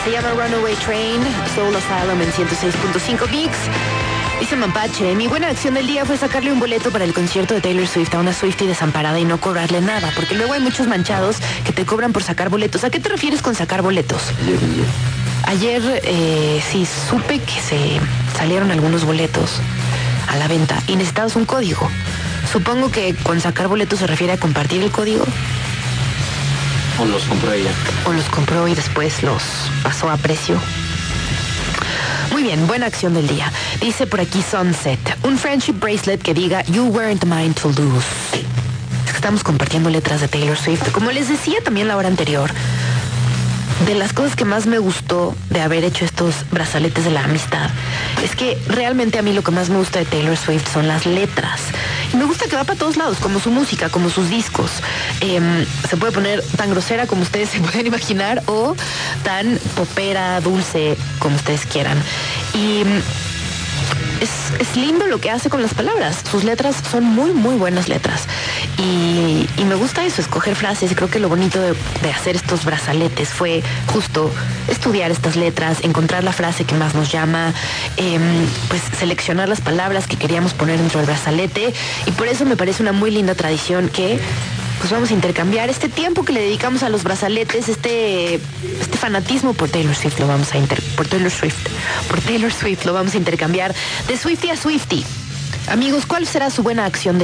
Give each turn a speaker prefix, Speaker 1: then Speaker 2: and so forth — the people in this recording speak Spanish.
Speaker 1: Se llama Runaway Train, Soul Asylum en 106.5 Mix. Dice Mapache, mi buena acción del día fue sacarle un boleto para el concierto de Taylor Swift a una Swiftie desamparada y no cobrarle nada, porque luego hay muchos manchados que te cobran por sacar boletos. ¿A qué te refieres con sacar boletos? Ayer sí supe que se salieron algunos boletos a la venta y necesitabas un código. Supongo que con sacar boletos se refiere a compartir el código.
Speaker 2: O los compró ella.
Speaker 1: O los compró y después los pasó a precio. Muy bien, buena acción del día. Dice por aquí Sunset, un friendship bracelet que diga You weren't mine to lose. Es que estamos compartiendo letras de Taylor Swift. Como les decía también la hora anterior, de las cosas que más me gustó de haber hecho estos brazaletes de la amistad es que realmente a mí lo que más me gusta de Taylor Swift son las letras. Y me gusta que va para todos lados, como su música, como sus discos. Se puede poner tan grosera como ustedes se pueden imaginar o tan popera, dulce, como ustedes quieran. Y es lindo lo que hace con las palabras. Sus letras son muy, muy buenas letras. Y me gusta eso, escoger frases. Y creo que lo bonito de hacer estos brazaletes fue justo estudiar estas letras, encontrar la frase que más nos llama, pues seleccionar las palabras que queríamos poner dentro del brazalete. Y por eso me parece una muy linda tradición que pues vamos a intercambiar este tiempo que le dedicamos a los brazaletes, este fanatismo por Taylor Swift lo vamos a por Taylor Swift lo vamos a intercambiar de Swiftie a Swiftie. Amigos, ¿cuál será su buena acción de